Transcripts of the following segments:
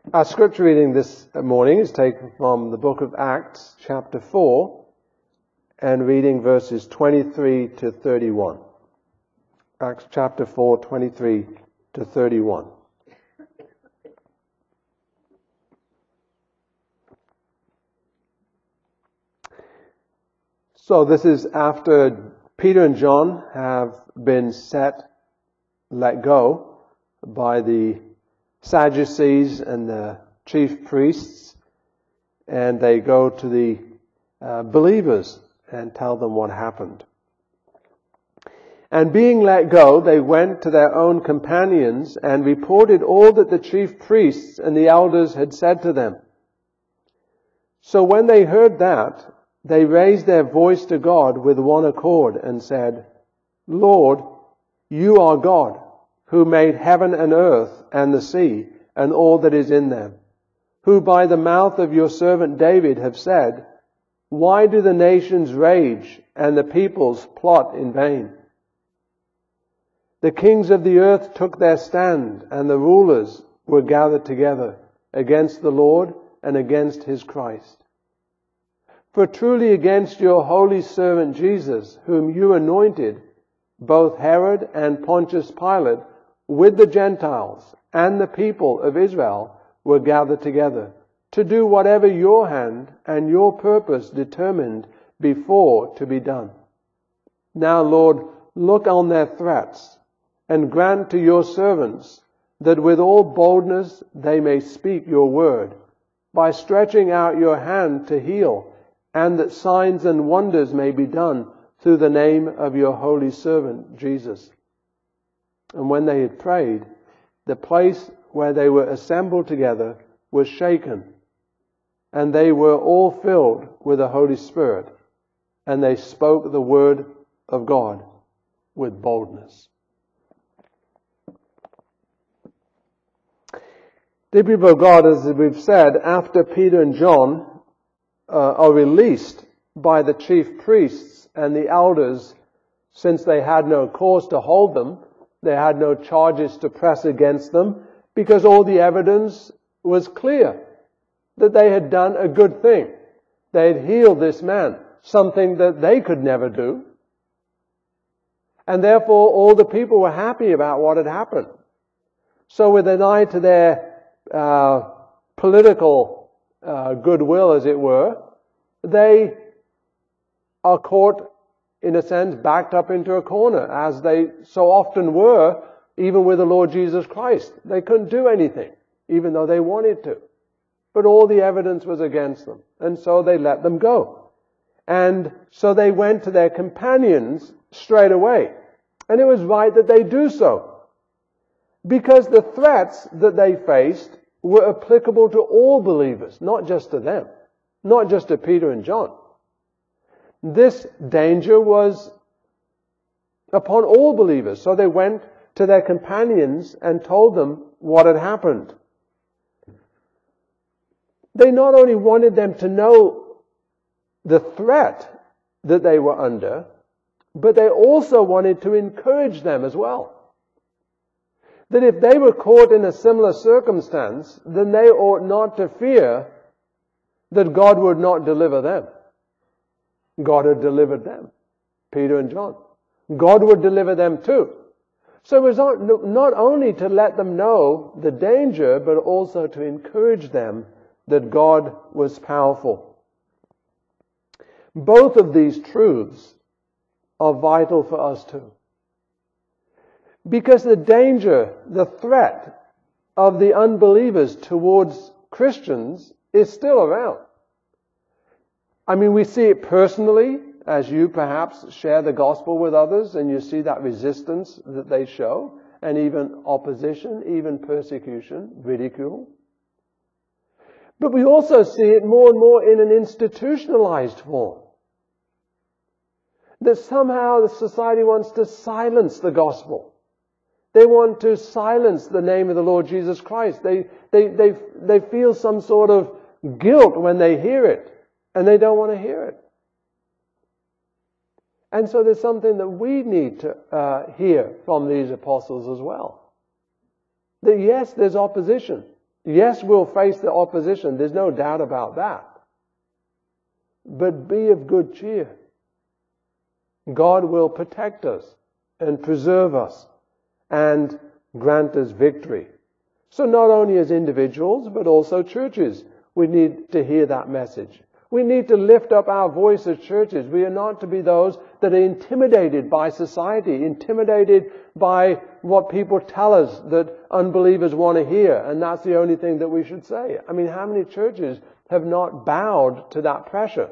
Our scripture reading this morning is taken from the book of Acts, chapter 4, and reading verses 23 to 31. Acts chapter 4, 23 to 31. So this is after Peter and John have been let go by the Sadducees and the chief priests, and they go to the believers and tell them what happened. And being let go, they went to their own companions and reported all that the chief priests and the elders had said to them. So when they heard that, they raised their voice to God with one accord and said, Lord, you are God, who made heaven and earth and the sea and all that is in them, who by the mouth of your servant David have said, why do the nations rage and the peoples plot in vain? The kings of the earth took their stand, and the rulers were gathered together against the Lord and against his Christ. For truly against your holy servant Jesus, whom you anointed, both Herod and Pontius Pilate, with the Gentiles and the people of Israel, were gathered together to do whatever your hand and your purpose determined before to be done. Now, Lord, look on their threats and grant to your servants that with all boldness they may speak your word, by stretching out your hand to heal, and that signs and wonders may be done through the name of your holy servant Jesus. And when they had prayed, the place where they were assembled together was shaken, and they were all filled with the Holy Spirit, and they spoke the word of God with boldness. Dear people of God, as we've said, after Peter and John are released by the chief priests and the elders, since they had no cause to hold them, they had no charges to press against them, because all the evidence was clear that they had done a good thing. They had healed this man, something that they could never do. And therefore all the people were happy about what had happened. So with an eye to their political goodwill, as it were, they are caught, in a sense, backed up into a corner, as they so often were, even with the Lord Jesus Christ. They couldn't do anything, even though they wanted to. But all the evidence was against them, and so they let them go. And so they went to their companions straight away. And it was right that they do so, because the threats that they faced were applicable to all believers, not just to them, not just to Peter and John. This danger was upon all believers. So they went to their companions and told them what had happened. They not only wanted them to know the threat that they were under, but they also wanted to encourage them as well. That if they were caught in a similar circumstance, then they ought not to fear that God would not deliver them. God had delivered them, Peter and John. God would deliver them too. So it was not only to let them know the danger, but also to encourage them that God was powerful. Both of these truths are vital for us too. Because the danger, the threat of the unbelievers towards Christians is still around. I mean, we see it personally, as you perhaps share the gospel with others, and you see that resistance that they show, and even opposition, even persecution, ridicule. But we also see it more and more in an institutionalized form. That somehow the society wants to silence the gospel. They want to silence the name of the Lord Jesus Christ. They feel some sort of guilt when they hear it, and they don't want to hear it. And so there's something that we need to hear from these apostles as well. That yes, there's opposition. Yes, we'll face the opposition. There's no doubt about that. But be of good cheer. God will protect us and preserve us and grant us victory. So not only as individuals, but also churches, we need to hear that message. We need to lift up our voice as churches. We are not to be those that are intimidated by society, intimidated by what people tell us that unbelievers want to hear, and that's the only thing that we should say. I mean, how many churches have not bowed to that pressure?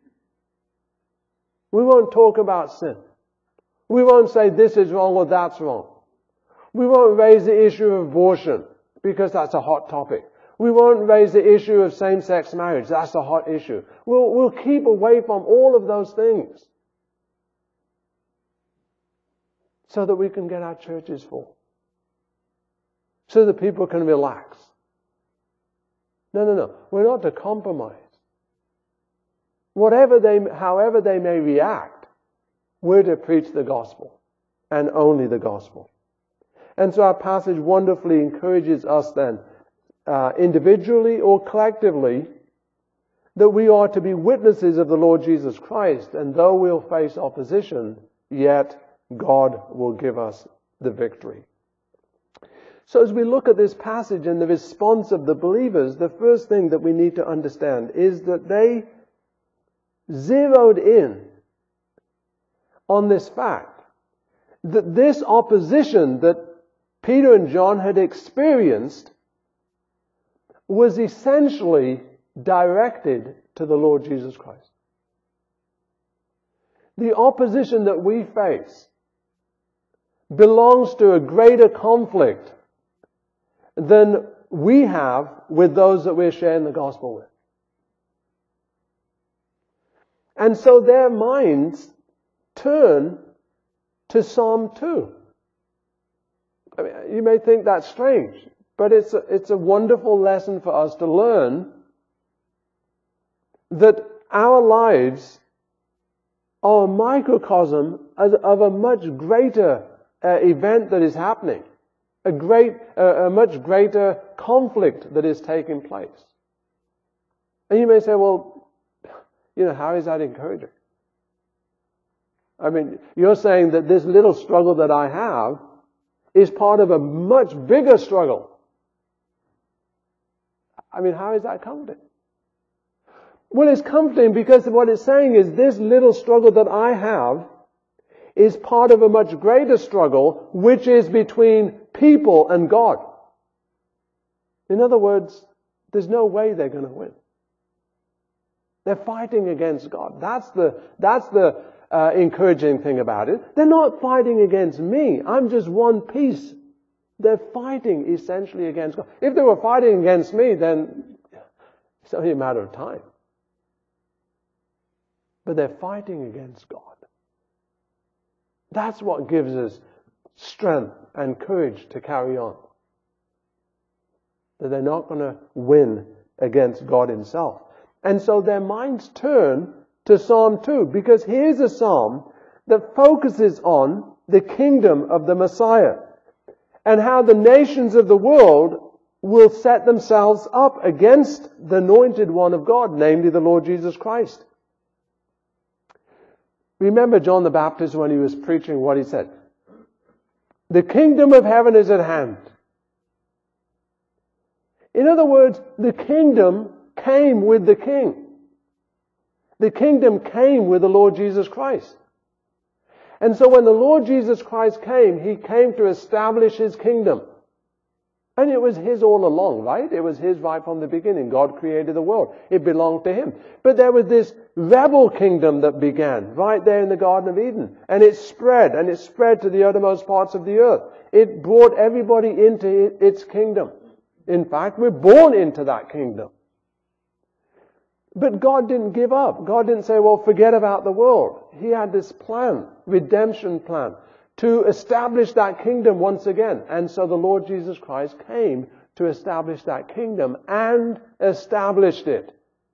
We won't talk about sin. We won't say this is wrong or that's wrong. We won't raise the issue of abortion because that's a hot topic. We won't raise the issue of same-sex marriage. That's a hot issue. We'll keep away from all of those things so that we can get our churches full, so that people can relax. No. We're not to compromise. However they may react, we're to preach the gospel and only the gospel. And so our passage wonderfully encourages us then, individually or collectively, that we are to be witnesses of the Lord Jesus Christ, and though we'll face opposition, yet God will give us the victory. So as we look at this passage and the response of the believers, the first thing that we need to understand is that they zeroed in on this fact that this opposition that Peter and John had experienced was essentially directed to the Lord Jesus Christ. The opposition that we face belongs to a greater conflict than we have with those that we're sharing the gospel with. And so their minds turn to Psalm 2. I mean, you may think that's strange, but it's a wonderful lesson for us to learn that our lives are a microcosm of a much greater event that is happening, a much greater conflict that is taking place. And you may say, well, how is that encouraging? I mean, you're saying that this little struggle that I have is part of a much bigger struggle. I mean, how is that comforting? Well, it's comforting because what it's saying is this little struggle that I have is part of a much greater struggle, which is between people and God. In other words, there's no way they're going to win. They're fighting against God. That's the encouraging thing about it. They're not fighting against me. I'm just one piece. They're fighting essentially against God. If they were fighting against me, then it's only a matter of time. But they're fighting against God. That's what gives us strength and courage to carry on. That they're not going to win against God Himself. And so their minds turn to Psalm 2, because here's a psalm that focuses on the kingdom of the Messiah and how the nations of the world will set themselves up against the anointed one of God, namely the Lord Jesus Christ. Remember John the Baptist when he was preaching what he said? The kingdom of heaven is at hand. In other words, the kingdom came with the king. The kingdom came with the Lord Jesus Christ. And so when the Lord Jesus Christ came, He came to establish His kingdom. And it was His all along, right? It was His right from the beginning. God created the world. It belonged to Him. But there was this rebel kingdom that began right there in the Garden of Eden. And it spread to the uttermost parts of the earth. It brought everybody into its kingdom. In fact, we're born into that kingdom. But God didn't give up. God didn't say, well, forget about the world. He had this plan, redemption plan, to establish that kingdom once again. And so the Lord Jesus Christ came to establish that kingdom and established it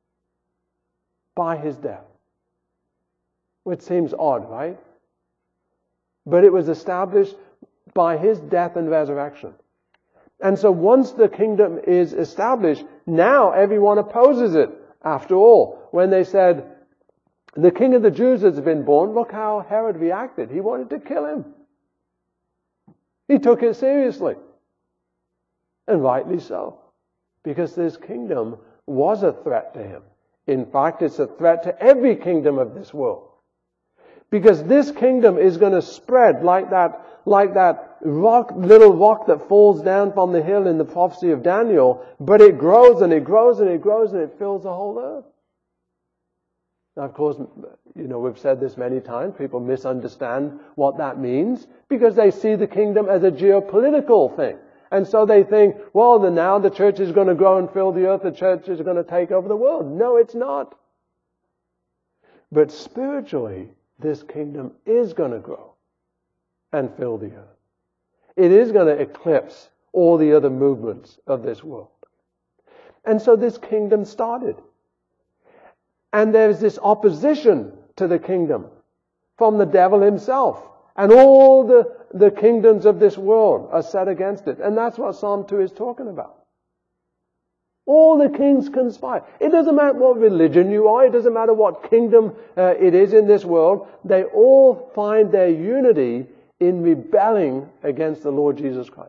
by His death. Which seems odd, right? But it was established by His death and resurrection. And so once the kingdom is established, now everyone opposes it. After all, when they said, the king of the Jews has been born, look how Herod reacted. He wanted to kill him. He took it seriously. And rightly so. Because this kingdom was a threat to him. In fact, it's a threat to every kingdom of this world. Because this kingdom is going to spread like that little rock that falls down from the hill in the prophecy of Daniel, but it grows and it grows and it grows and it fills the whole earth. Now, of course, we've said this many times. People misunderstand what that means because they see the kingdom as a geopolitical thing. And so they think, well, now the church is going to grow and fill the earth. The church is going to take over the world. No, it's not. But spiritually, this kingdom is going to grow and fill the earth. It is going to eclipse all the other movements of this world. And so this kingdom started. And there's this opposition to the kingdom from the devil himself. And all the kingdoms of this world are set against it. And that's what Psalm 2 is talking about. All the kings conspire. It doesn't matter what religion you are. It doesn't matter what kingdom it is in this world. They all find their unity in rebelling against the Lord Jesus Christ.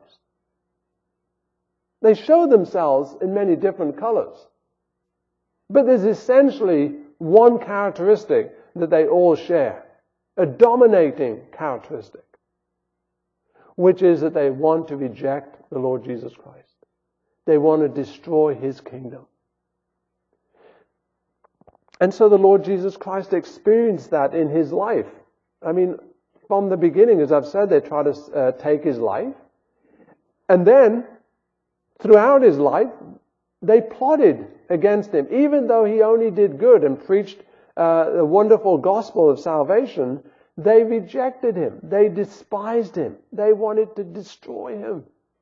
They show themselves in many different colors. But there's essentially one characteristic that they all share. A dominating characteristic. Which is that they want to reject the Lord Jesus Christ. They want to destroy His kingdom. And so the Lord Jesus Christ experienced that in His life. I mean, from the beginning, as I've said, they try to take His life. And then, throughout His life, they plotted against Him. Even though He only did good and preached the wonderful gospel of salvation, they rejected Him. They despised Him. They wanted to destroy Him.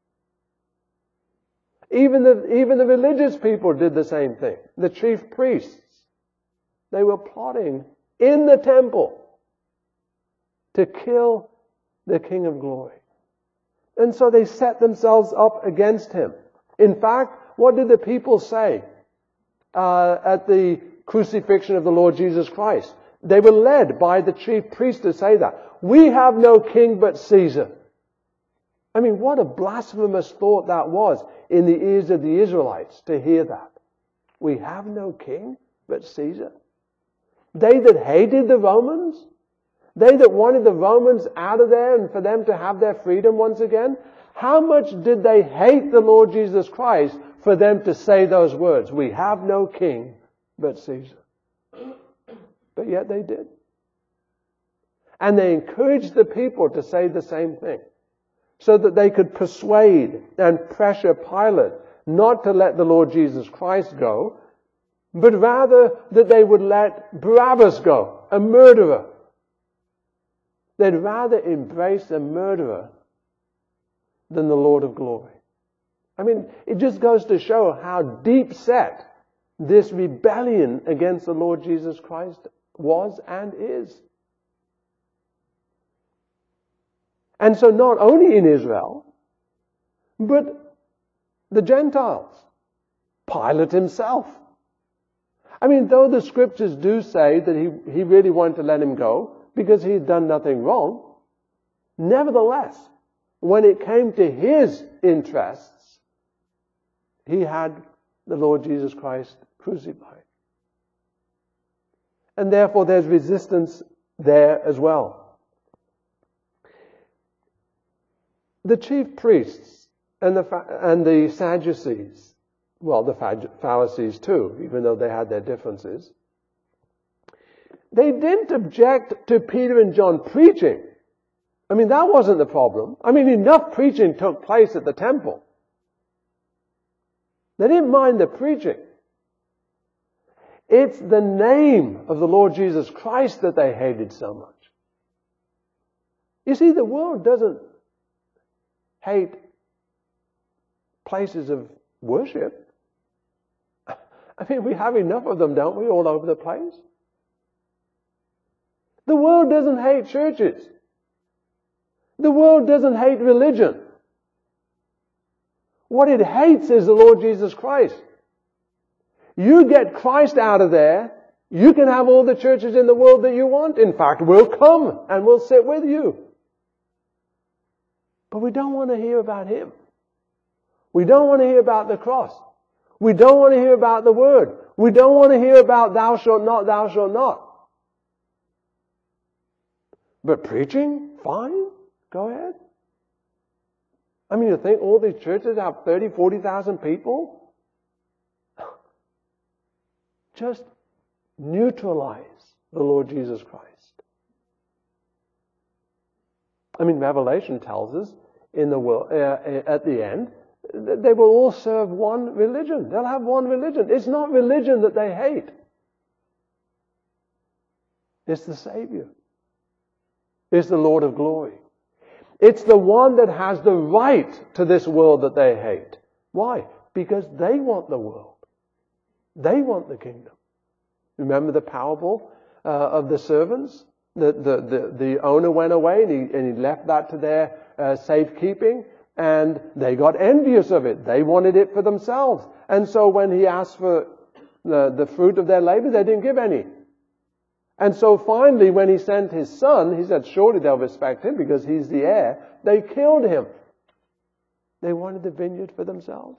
Even the religious people did the same thing. The chief priests. They were plotting in the temple to kill the King of Glory. And so they set themselves up against Him. In fact, what did the people say at the crucifixion of the Lord Jesus Christ? They were led by the chief priest to say that. We have no king but Caesar. I mean, what a blasphemous thought that was in the ears of the Israelites to hear that. We have no king but Caesar. They that hated the Romans, they that wanted the Romans out of there and for them to have their freedom once again, how much did they hate the Lord Jesus Christ for them to say those words? We have no king but Caesar. But yet they did. And they encouraged the people to say the same thing, so that they could persuade and pressure Pilate not to let the Lord Jesus Christ go, but rather that they would let Barabbas go, a murderer. They'd rather embrace a murderer than the Lord of glory. I mean, it just goes to show how deep set this rebellion against the Lord Jesus Christ was and is. And so not only in Israel, but the Gentiles, Pilate himself. I mean, though the scriptures do say that he really wanted to let him go because he had done nothing wrong, nevertheless, when it came to his interests, he had the Lord Jesus Christ crucified. And therefore there's resistance there as well. The chief priests and the Sadducees, well, the Pharisees too, even though they had their differences, they didn't object to Peter and John preaching. I mean, that wasn't the problem. I mean, enough preaching took place at the temple. They didn't mind the preaching. It's the name of the Lord Jesus Christ that they hated so much. You see, the world doesn't hate places of worship. I mean, we have enough of them, don't we, all over the place? The world doesn't hate churches. The world doesn't hate religion. What it hates is the Lord Jesus Christ. You get Christ out of there, you can have all the churches in the world that you want. In fact, we'll come and we'll sit with you. But we don't want to hear about Him. We don't want to hear about the cross. We don't want to hear about the Word. We don't want to hear about thou shalt not, thou shalt not. But preaching? Fine. Go ahead. I mean, you think all these churches have 30, 40,000 people? Just neutralize the Lord Jesus Christ. I mean, Revelation tells us in the world, at the end, they will all serve one religion. They'll have one religion. It's not religion that they hate. It's the Savior. It's the Lord of glory. It's the one that has the right to this world that they hate. Why? Because they want the world. They want the kingdom. Remember the parable of the servants? The owner went away and he left that to their safekeeping, and they got envious of it. They wanted it for themselves. And so when he asked for the fruit of their labor, they didn't give any. And so finally, when he sent his son, he said, surely they'll respect him because he's the heir. They killed him. They wanted the vineyard for themselves.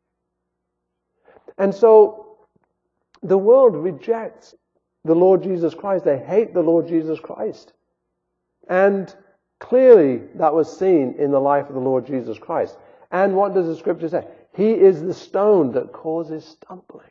And so the world rejects the Lord Jesus Christ. They hate the Lord Jesus Christ. And clearly that was seen in the life of the Lord Jesus Christ. And what does the scripture say? He is the stone that causes stumbling.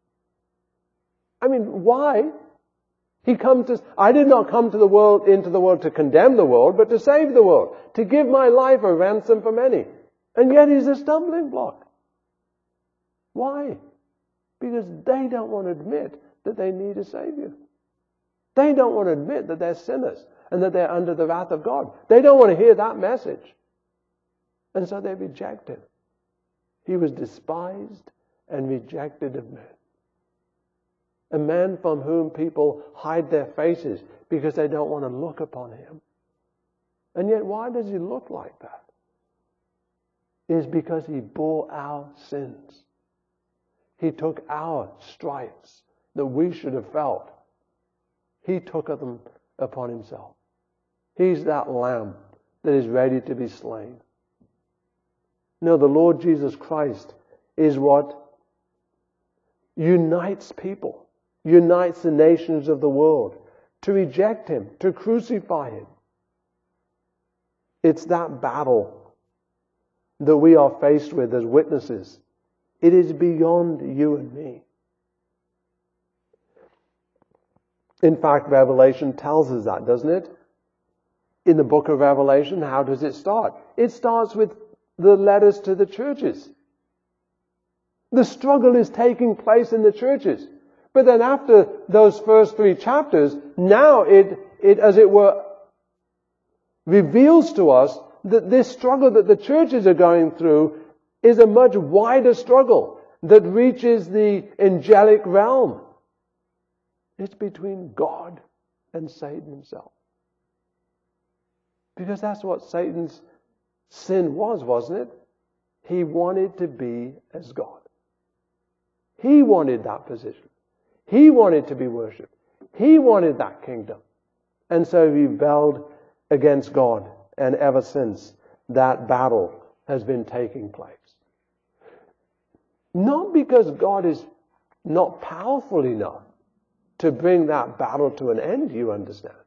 I mean, why? I did not come into the world to condemn the world, but to save the world, to give my life a ransom for many. And yet he's a stumbling block. Why? Because they don't want to admit that they need a Savior. They don't want to admit that they're sinners and that they're under the wrath of God. They don't want to hear that message. And so they reject him. He was despised and rejected of men. A man from whom people hide their faces because they don't want to look upon him. And yet, why does he look like that? It is because he bore our sins. He took our stripes that we should have felt. He took them upon himself. He's that lamb that is ready to be slain. No, the Lord Jesus Christ is what unites people. Unites the nations of the world to reject him, to crucify him. It's that battle that we are faced with as witnesses. It is beyond you and me. In fact, Revelation tells us that, doesn't it? In the book of Revelation, how does it start? It starts with the letters to the churches. The struggle is taking place in the churches. But then after those first 3 chapters, now it as it were reveals to us that this struggle that the churches are going through is a much wider struggle that reaches the angelic realm. It's between God and Satan himself. Because that's what Satan's sin was, wasn't it? He wanted to be as God. He wanted that position. He wanted to be worshipped. He wanted that kingdom. And so he rebelled against God. And ever since, that battle has been taking place. Not because God is not powerful enough to bring that battle to an end, you understand.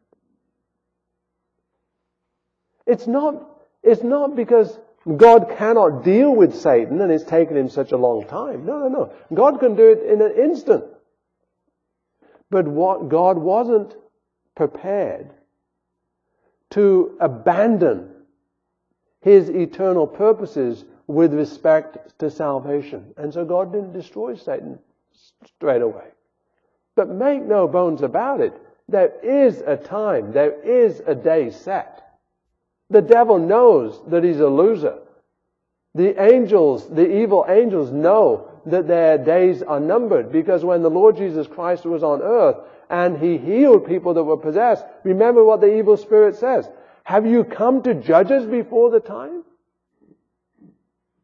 It's not because God cannot deal with Satan and it's taken him such a long time. No. God can do it in an instant. But what God wasn't prepared to abandon his eternal purposes with respect to salvation. And so God didn't destroy Satan straight away. But make no bones about it, there is a time, there is a day set. The devil knows that he's a loser. The angels, the evil angels know that their days are numbered, because when the Lord Jesus Christ was on earth and he healed people that were possessed, remember what the evil spirit says. Have you come to judge us before the time?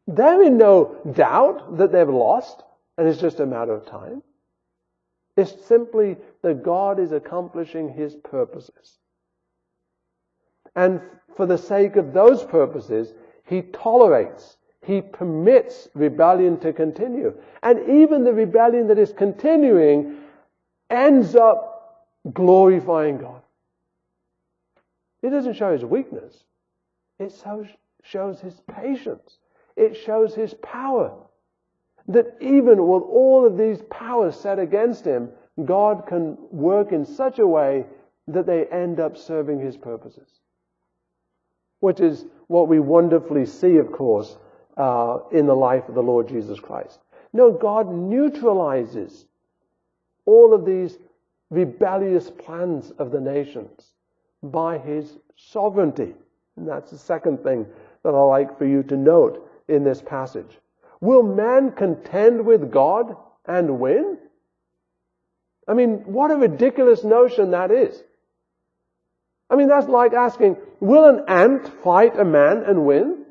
They're in no doubt that they've lost, and it's just a matter of time. It's simply that God is accomplishing His purposes. And for the sake of those purposes, He tolerates, He permits rebellion to continue. And even the rebellion that is continuing ends up glorifying God. It doesn't show His weakness. It shows His patience. It shows His power. That even with all of these powers set against Him, God can work in such a way that they end up serving His purposes. Which is what we wonderfully see, of course, in the life of the Lord Jesus Christ. No, God neutralizes all of these rebellious plans of the nations by His sovereignty. And that's the second thing that I like for you to note in this passage. Will man contend with God and win? I mean, what a ridiculous notion that is. I mean, that's like asking, will an ant fight a man and win?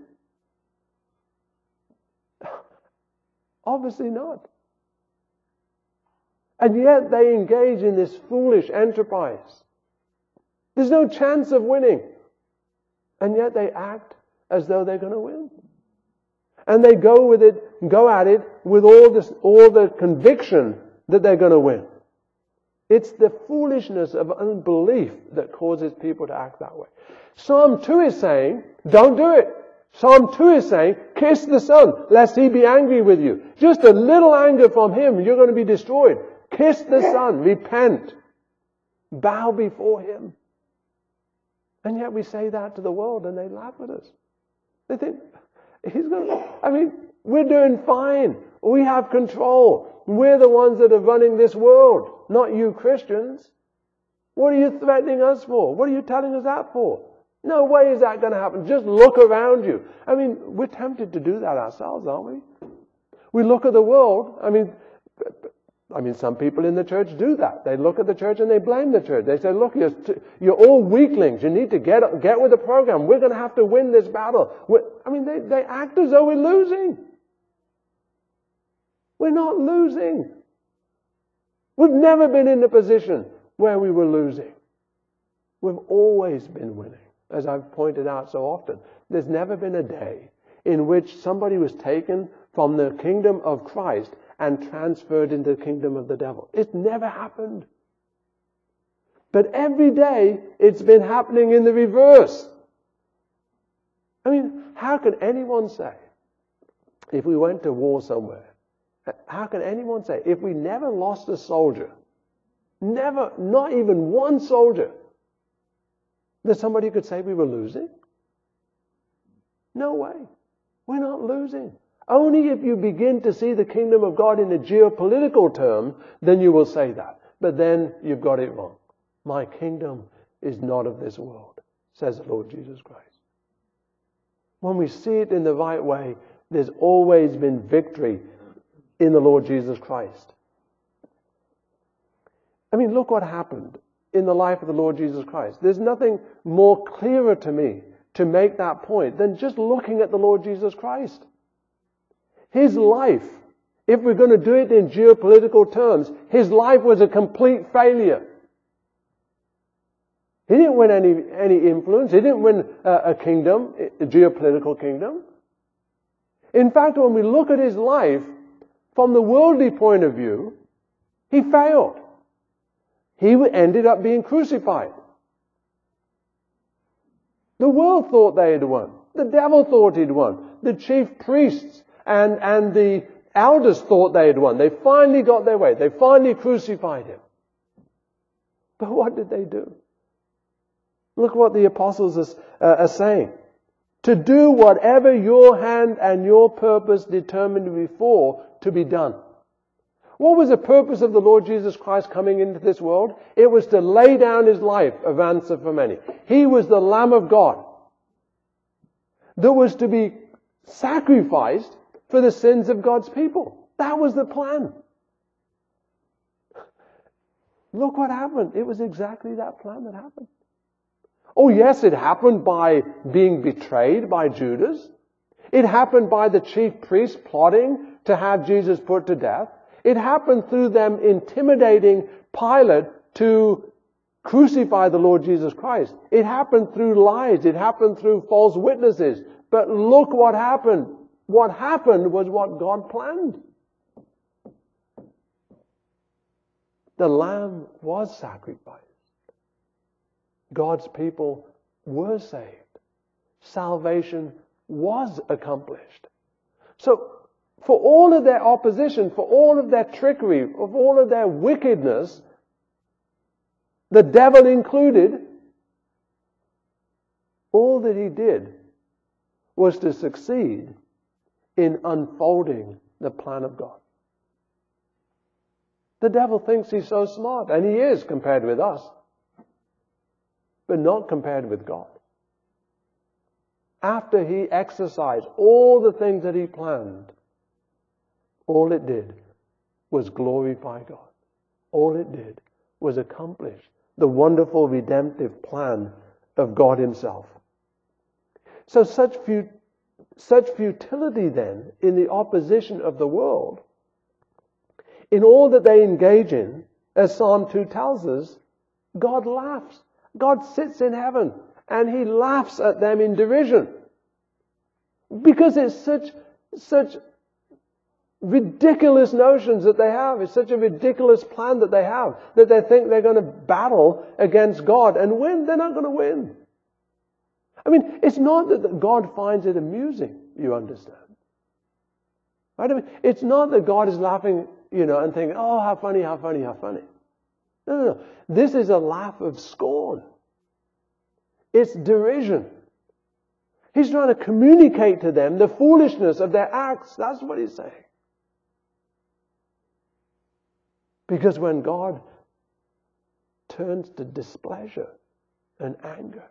Obviously not. And yet they engage in this foolish enterprise. There's no chance of winning. And yet they act as though they're going to win. And they go at it with all the conviction that they're going to win. It's the foolishness of unbelief that causes people to act that way. Psalm 2 is saying, don't do it. Psalm 2 is saying, kiss the Son, lest He be angry with you. Just a little anger from Him, you're going to be destroyed. Kiss the Son, repent, bow before Him. And yet we say that to the world and they laugh at us. They think, we're doing fine. We have control. We're the ones that are running this world, not you Christians. What are you threatening us for? What are you telling us that for? No way is that going to happen. Just look around you. I mean, we're tempted to do that ourselves, aren't we? We look at the world. I mean, some people in the church do that. They look at the church and they blame the church. They say, look, you're all weaklings. You need to get with the program. We're going to have to win this battle. They act as though we're losing. We're not losing. We've never been in a position where we were losing. We've always been winning, as I've pointed out so often. There's never been a day in which somebody was taken from the kingdom of Christ and transferred into the kingdom of the devil. It's never happened. But every day it's been happening in the reverse. I mean, how can anyone say, if we went to war somewhere, how can anyone say, if we never lost a soldier, not even one soldier, that somebody could say we were losing? No way. We're not losing. Only if you begin to see the kingdom of God in a geopolitical term, then you will say that. But then you've got it wrong. My kingdom is not of this world, says the Lord Jesus Christ. When we see it in the right way, there's always been victory in the Lord Jesus Christ. I mean, look what happened in the life of the Lord Jesus Christ. There's nothing more clearer to me to make that point than just looking at the Lord Jesus Christ. His life, if we're going to do it in geopolitical terms, His life was a complete failure. He didn't win any influence. He didn't win a kingdom, a geopolitical kingdom. In fact, when we look at His life, from the worldly point of view, He failed. He ended up being crucified. The world thought they had won. The devil thought he'd won. The chief priests and the elders thought they had won. They finally got their way. They finally crucified Him. But what did they do? Look what the apostles are saying. To do whatever your hand and your purpose determined before to be done. What was the purpose of the Lord Jesus Christ coming into this world? It was to lay down His life a ransom for many. He was the Lamb of God that was to be sacrificed for the sins of God's people. That was the plan. Look what happened. It was exactly that plan that happened. Oh yes, it happened by being betrayed by Judas. It happened by the chief priests plotting to have Jesus put to death. It happened through them intimidating Pilate to crucify the Lord Jesus Christ. It happened through lies. It happened through false witnesses. But look what happened. What happened was what God planned. The Lamb was sacrificed. God's people were saved. Salvation was accomplished. So, for all of their opposition, for all of their trickery, for all of their wickedness, the devil included, all that he did was to succeed in unfolding the plan of God. The devil thinks he's so smart, and he is compared with us, but not compared with God. After he exercised all the things that he planned, all it did was glorify God. All it did was accomplish the wonderful redemptive plan of God himself. So such futility then in the opposition of the world, in all that they engage in, as Psalm 2 tells us, God laughs. God sits in heaven and he laughs at them in derision. Because it's such ridiculous notions that they have. It's such a ridiculous plan that they have, that they think they're going to battle against God and win. They're not going to win. I mean, it's not that God finds it amusing, you understand. Right? I mean, it's not that God is laughing, and thinking, oh, how funny, how funny, how funny. No. This is a laugh of scorn. It's derision. He's trying to communicate to them the foolishness of their acts. That's what he's saying. Because when God turns to displeasure and anger,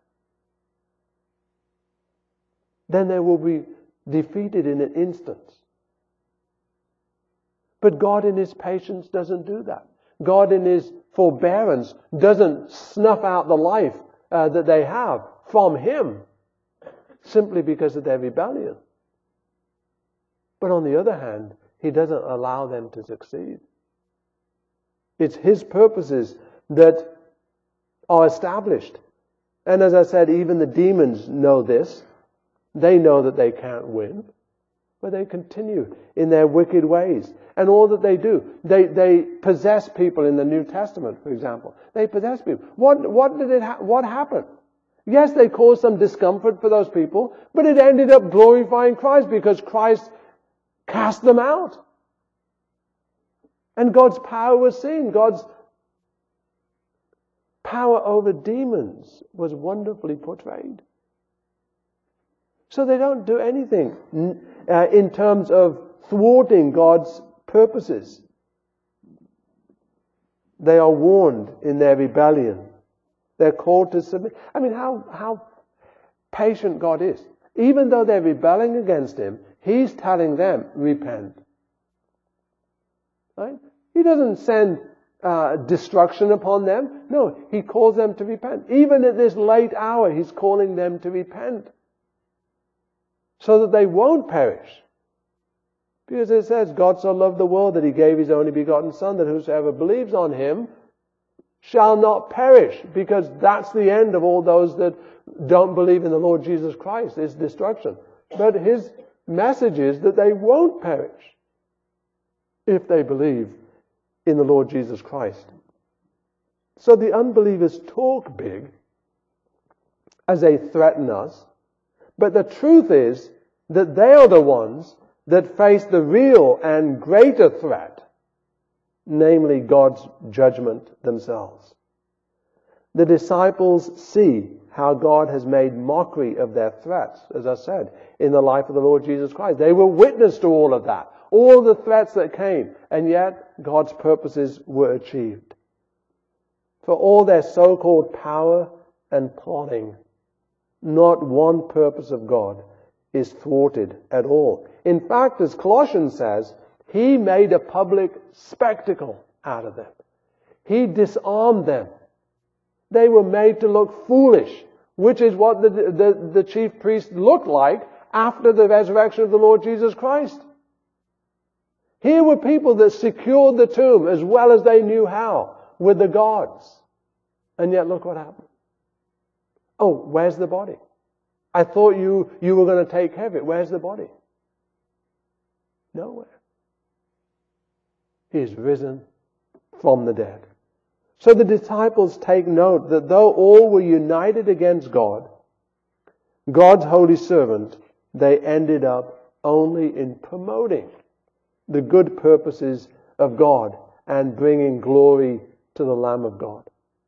then they will be defeated in an instant. But God in his patience doesn't do that. God in his forbearance doesn't snuff out the life that they have from him simply because of their rebellion. But on the other hand, he doesn't allow them to succeed. It's his purposes that are established. And as I said, even the demons know this. They know that they can't win. But they continue in their wicked ways. And all that they do, they possess people in the New Testament, for example. They possess people. What happened? Yes, they caused some discomfort for those people, but it ended up glorifying Christ because Christ cast them out. And God's power was seen. God's power over demons was wonderfully portrayed. So they don't do anything in terms of thwarting God's purposes. They are warned in their rebellion. They're called to submit. I mean, how patient God is. Even though they're rebelling against him, he's telling them, repent. Right? He doesn't send destruction upon them. No, he calls them to repent. Even at this late hour, he's calling them to repent. So that they won't perish. Because it says, God so loved the world that he gave his only begotten Son, that whosoever believes on him shall not perish. Because that's the end of all those that don't believe in the Lord Jesus Christ, is destruction. But his message is that they won't perish if they believe in the Lord Jesus Christ. So the unbelievers talk big as they threaten us. But the truth is that they are the ones that face the real and greater threat, namely God's judgment themselves. The disciples see how God has made mockery of their threats, as I said, in the life of the Lord Jesus Christ. They were witness to all of that, all the threats that came, and yet God's purposes were achieved. For all their so-called power and plotting, not one purpose of God is thwarted at all. In fact, as Colossians says, he made a public spectacle out of them. He disarmed them. They were made to look foolish, which is what the chief priest looked like after the resurrection of the Lord Jesus Christ. Here were people that secured the tomb as well as they knew how with the gods. And yet look what happened. Oh, where's the body? I thought you were going to take care of it. Where's the body? Nowhere. He is risen from the dead. So the disciples take note that though all were united against God, God's holy servant, they ended up only in promoting the good purposes of God and bringing glory to the Lamb of God.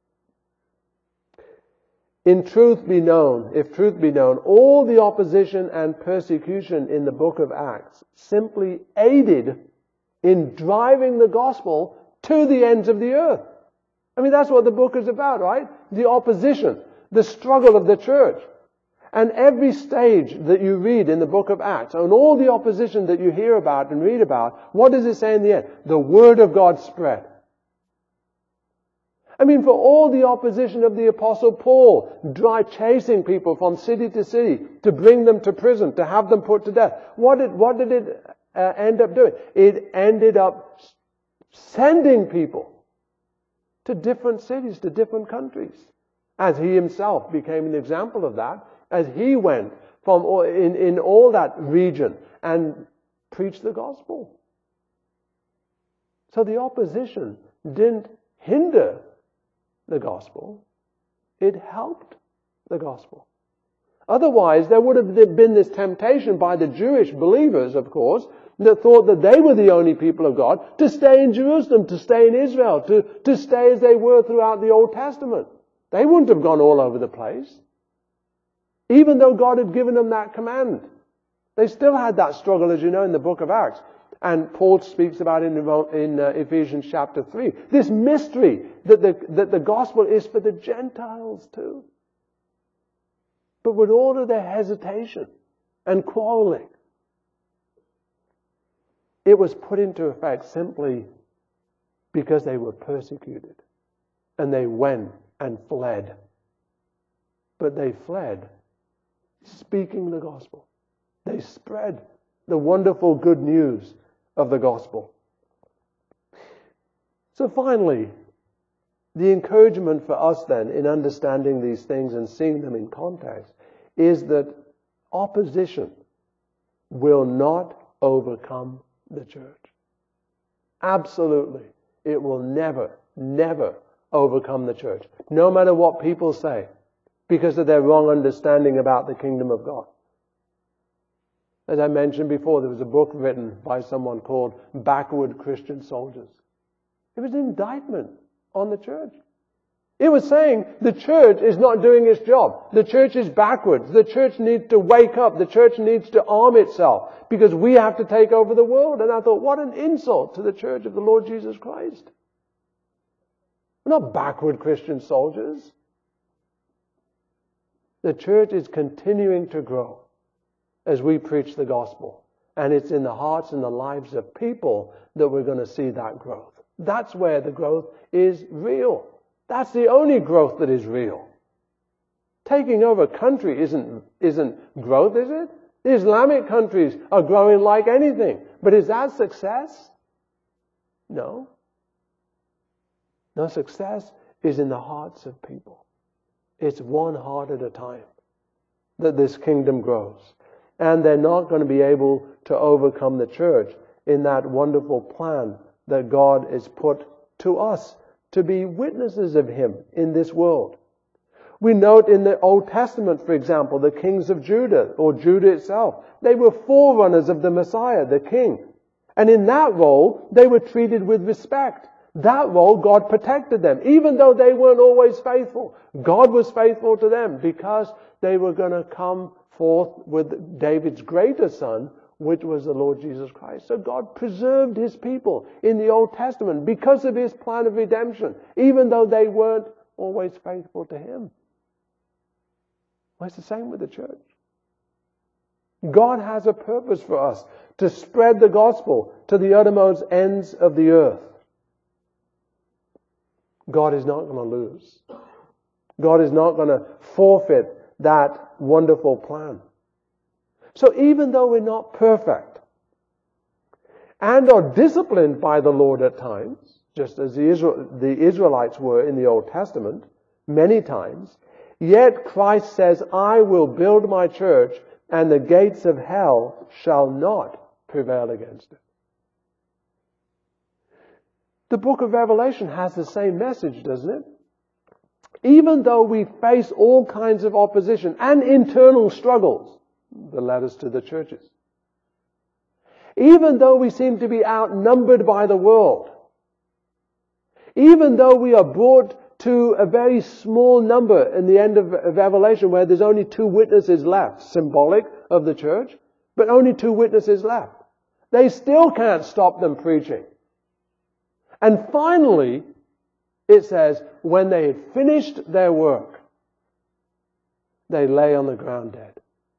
If truth be known, all the opposition and persecution in the book of Acts simply aided in driving the gospel to the ends of the earth. I mean, that's what the book is about, right? The opposition, the struggle of the church. And every stage that you read in the book of Acts, and all the opposition that you hear about and read about, what does it say in the end? The word of God spread. I mean, for all the opposition of the Apostle Paul, chasing people from city to city, to bring them to prison, to have them put to death, what did it end up doing? It ended up sending people to different cities, to different countries, as he himself became an example of that, as he went in all that region and preached the gospel. So the opposition didn't hinder the gospel, it helped the gospel. Otherwise, there would have been this temptation by the Jewish believers, of course, that thought that they were the only people of God, to stay in Jerusalem, to stay in Israel, to stay as they were throughout the Old Testament. They wouldn't have gone all over the place. Even though God had given them that command. They still had that struggle, as you know, in the book of Acts. And Paul speaks about it in Ephesians chapter 3. This mystery that the gospel is for the Gentiles too. But with all of their hesitation and quarreling, it was put into effect simply because they were persecuted. And they went and fled. But they fled speaking the gospel. They spread the wonderful good news of the gospel. So finally, the encouragement for us then in understanding these things and seeing them in context is that opposition will not overcome the church. Absolutely. It will never overcome the church. No matter what people say, because of their wrong understanding about the kingdom of God. As I mentioned before, there was a book written by someone called Backward Christian Soldiers. It was an indictment on the church. It was saying the church is not doing its job. The church is backwards. The church needs to wake up. The church needs to arm itself because we have to take over the world. And I thought, what an insult to the church of the Lord Jesus Christ. We're not backward Christian soldiers. The church is continuing to grow as we preach the gospel. And it's in the hearts and the lives of people that we're going to see that growth. That's where the growth is real. That's the only growth that is real. Taking over a country isn't growth, is it? The Islamic countries are growing like anything. But is that success? No. No, success is in the hearts of people. It's one heart at a time that this kingdom grows. And they're not going to be able to overcome the church in that wonderful plan that God has put to us to be witnesses of Him in this world. We note in the Old Testament, for example, the kings of Judah, or Judah itself, they were forerunners of the Messiah, the King. And in that role, they were treated with respect. That role, God protected them. Even though they weren't always faithful, God was faithful to them because they were going to come forth with David's greater son, which was the Lord Jesus Christ. So God preserved His people in the Old Testament because of His plan of redemption, even though they weren't always faithful to Him. Well, it's the same with the church. God has a purpose for us to spread the gospel to the uttermost ends of the earth. God is not going to lose. God is not going to forfeit that wonderful plan. So even though we're not perfect and are disciplined by the Lord at times, just as the Israelites were in the Old Testament many times, yet Christ says, I will build my church and the gates of hell shall not prevail against it. The book of Revelation has the same message, doesn't it? Even though we face all kinds of opposition and internal struggles, the letters to the churches, even though we seem to be outnumbered by the world, even though we are brought to a very small number in the end of Revelation where there's only 2 witnesses left, symbolic of the church, but only 2 witnesses left, they still can't stop them preaching. And finally, it says, when they had finished their work, they lay on the ground dead.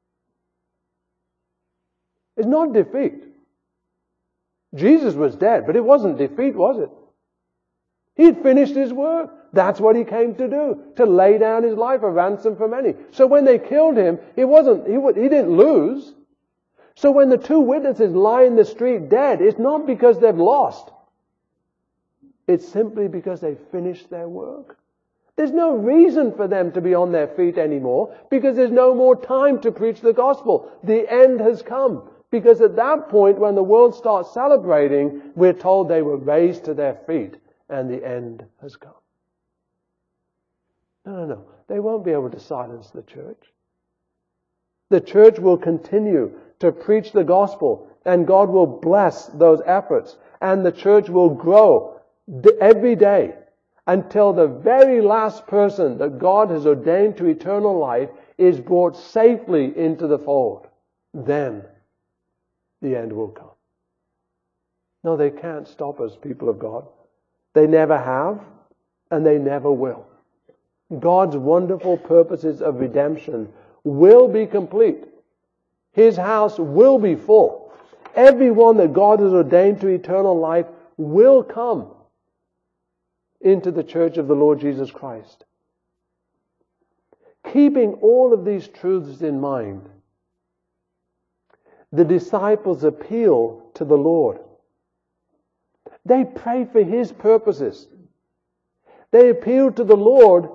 It's not defeat. Jesus was dead, but it wasn't defeat, was it? He'd finished his work. That's what he came to do, to lay down his life a ransom for many. So when they killed him, he didn't lose. So when the 2 witnesses lie in the street dead, it's not because they've lost. It's simply because they finished their work. There's no reason for them to be on their feet anymore because there's no more time to preach the gospel. The end has come. Because at that point, when the world starts celebrating, we're told they were raised to their feet and the end has come. No. They won't be able to silence the church. The church will continue to preach the gospel and God will bless those efforts and the church will grow every day until the very last person that God has ordained to eternal life is brought safely into the fold. Then the end will come. No, they can't stop us, people of God. They never have and they never will. God's wonderful purposes of redemption will be complete. His house will be full. Everyone that God has ordained to eternal life will come into the church of the Lord Jesus Christ. Keeping all of these truths in mind, the disciples appeal to the Lord. They pray for His purposes. They appeal to the Lord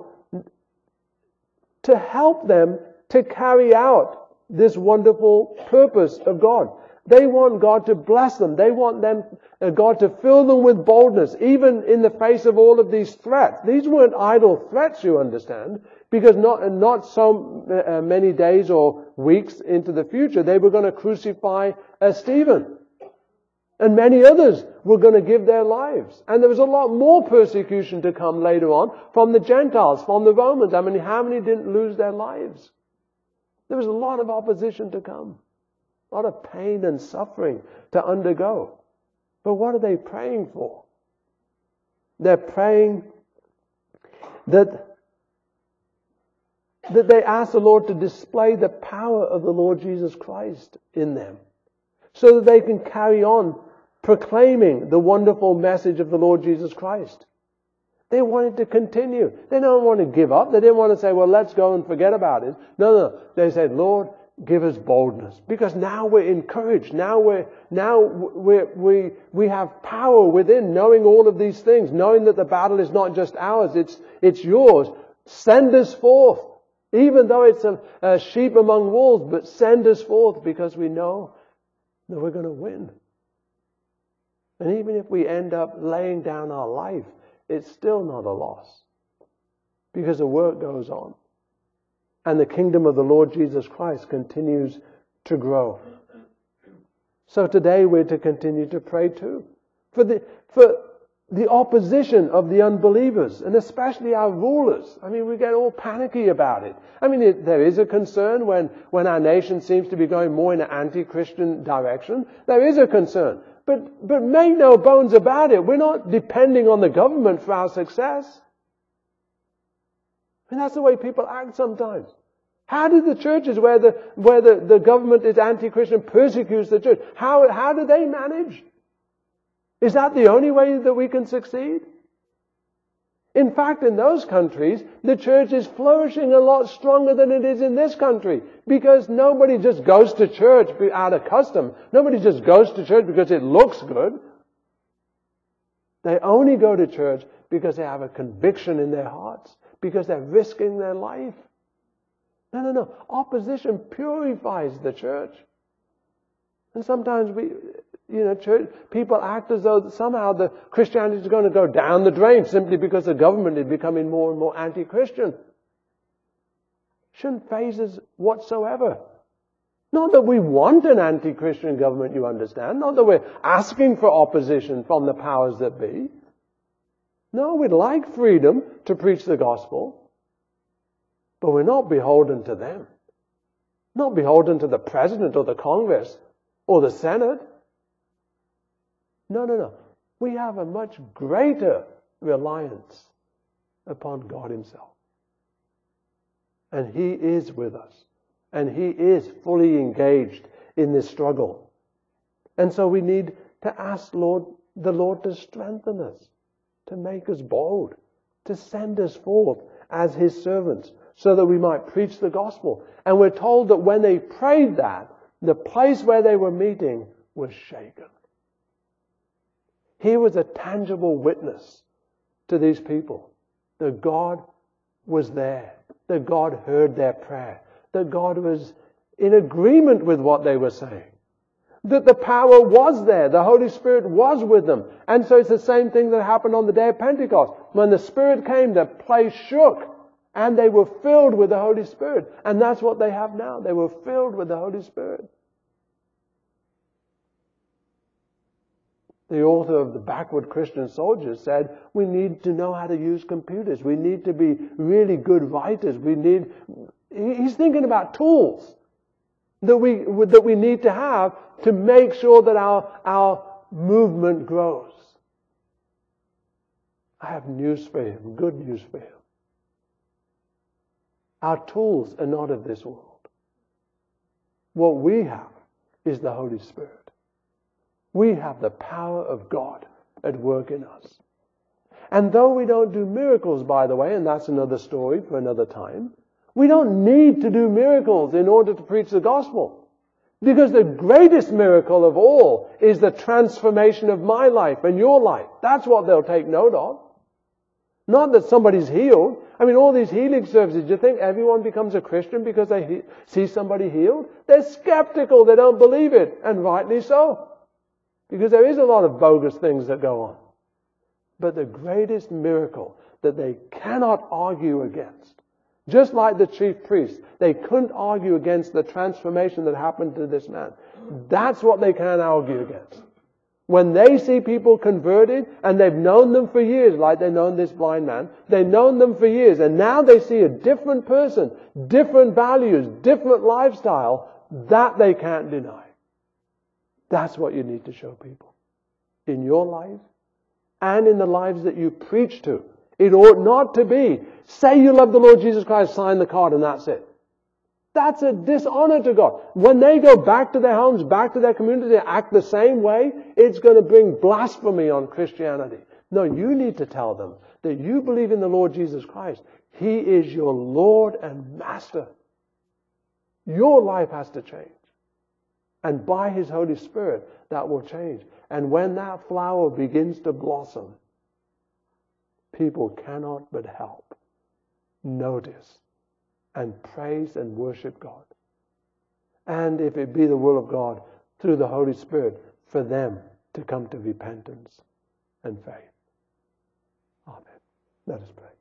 to help them to carry out this wonderful purpose of God. They want God to bless them. They want God to fill them with boldness, even in the face of all of these threats. These weren't idle threats, you understand, because not so many days or weeks into the future, they were going to crucify Stephen. And many others were going to give their lives. And there was a lot more persecution to come later on from the Gentiles, from the Romans. I mean, how many didn't lose their lives? There was a lot of opposition to come. A lot of pain and suffering to undergo. But what are they praying for? They're praying that they ask the Lord to display the power of the Lord Jesus Christ in them, so that they can carry on proclaiming the wonderful message of the Lord Jesus Christ. They wanted to continue. They don't want to give up. They didn't want to say, well, let's go and forget about it. No. They said, Lord, give us boldness, because now we're encouraged. Now we have power within, knowing all of these things, knowing that the battle is not just ours, it's yours. Send us forth, even though it's a sheep among wolves, but send us forth, because we know that we're going to win. And even if we end up laying down our life, it's still not a loss, because the work goes on. And the kingdom of the Lord Jesus Christ continues to grow. So today we're to continue to pray too. For the opposition of the unbelievers, and especially our rulers. I mean, we get all panicky about it. I mean, there is a concern when our nation seems to be going more in an anti-Christian direction. There is a concern. But make no bones about it. We're not depending on the government for our success. And that's the way people act sometimes. How do the churches where the government is anti-Christian persecutes the church, how do they manage? Is that the only way that we can succeed? In fact, in those countries, the church is flourishing a lot stronger than it is in this country, because nobody just goes to church out of custom. Nobody just goes to church because it looks good. They only go to church because they have a conviction in their hearts, because they're risking their life. No. Opposition purifies the church. And sometimes church people act as though somehow the Christianity is going to go down the drain simply because the government is becoming more and more anti-Christian. Shouldn't faze us whatsoever. Not that we want an anti-Christian government, you understand. Not that we're asking for opposition from the powers that be. No, we'd like freedom to preach the gospel. But we're not beholden to them. Not beholden to the president or the Congress or the Senate. No. We have a much greater reliance upon God Himself. And He is with us. And He is fully engaged in this struggle. And so we need to ask the Lord to strengthen us, to make us bold, to send us forth as His servants, so that we might preach the gospel. And we're told that when they prayed that, the place where they were meeting was shaken. He was a tangible witness to these people that God was there, that God heard their prayer, that God was in agreement with what they were saying, that the power was there, the Holy Spirit was with them. And so it's the same thing that happened on the day of Pentecost. When the Spirit came, the place shook, and they were filled with the Holy Spirit. And that's what they have now. They were filled with the Holy Spirit. The author of The Backward Christian Soldiers said, we need to know how to use computers. We need to be really good writers. He's thinking about tools that we need to have to make sure that our movement grows. I have news for him, good news for him. Our tools are not of this world. What we have is the Holy Spirit. We have the power of God at work in us. And though we don't do miracles, by the way, and that's another story for another time, we don't need to do miracles in order to preach the gospel. Because the greatest miracle of all is the transformation of my life and your life. That's what they'll take note of. Not that somebody's healed. I mean, all these healing services, do you think everyone becomes a Christian because they see somebody healed? They're skeptical. They don't believe it. And rightly so. Because there is a lot of bogus things that go on. But the greatest miracle that they cannot argue against, just like the chief priests, they couldn't argue against the transformation that happened to this man. That's what they can't argue against. When they see people converted, and they've known them for years, like they've known this blind man, they've known them for years, and now they see a different person, different values, different lifestyle, that they can't deny. That's what you need to show people. In your life, and in the lives that you preach to. It ought not to be, say you love the Lord Jesus Christ, sign the card, and that's it. That's a dishonor to God. When they go back to their homes, back to their community, they act the same way, it's going to bring blasphemy on Christianity. No, you need to tell them that you believe in the Lord Jesus Christ. He is your Lord and Master. Your life has to change. And by His Holy Spirit, that will change. And when that flower begins to blossom, people cannot but help notice and praise and worship God. And if it be the will of God, through the Holy Spirit, for them to come to repentance and faith. Amen. Let us pray.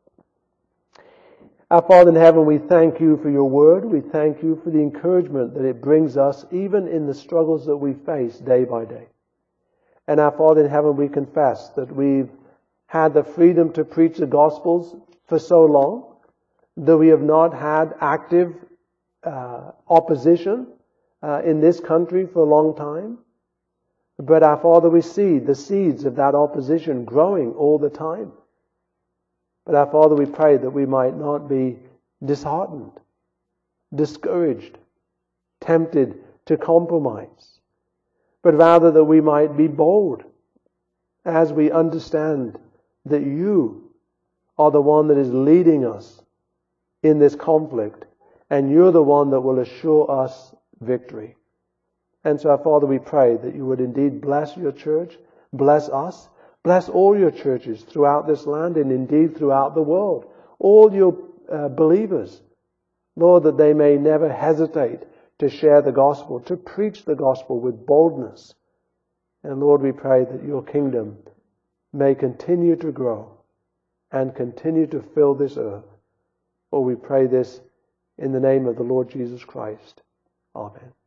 Our Father in heaven, we thank You for Your word. We thank You for the encouragement that it brings us, even in the struggles that we face day by day. And our Father in heaven, we confess that we've had the freedom to preach the Gospels for so long, that we have not had active opposition in this country for a long time. But our Father, we see the seeds of that opposition growing all the time. But our Father, we pray that we might not be disheartened, discouraged, tempted to compromise, but rather that we might be bold as we understand that You are the one that is leading us in this conflict, and you're the one that will assure us victory. And so, our Father, we pray that you would indeed bless your church, bless us, bless all your churches throughout this land and indeed throughout the world, all your believers, Lord, that they may never hesitate to share the gospel, to preach the gospel with boldness. And Lord, we pray that your kingdom may continue to grow and continue to fill this earth. For we pray this in the name of the Lord Jesus Christ. Amen.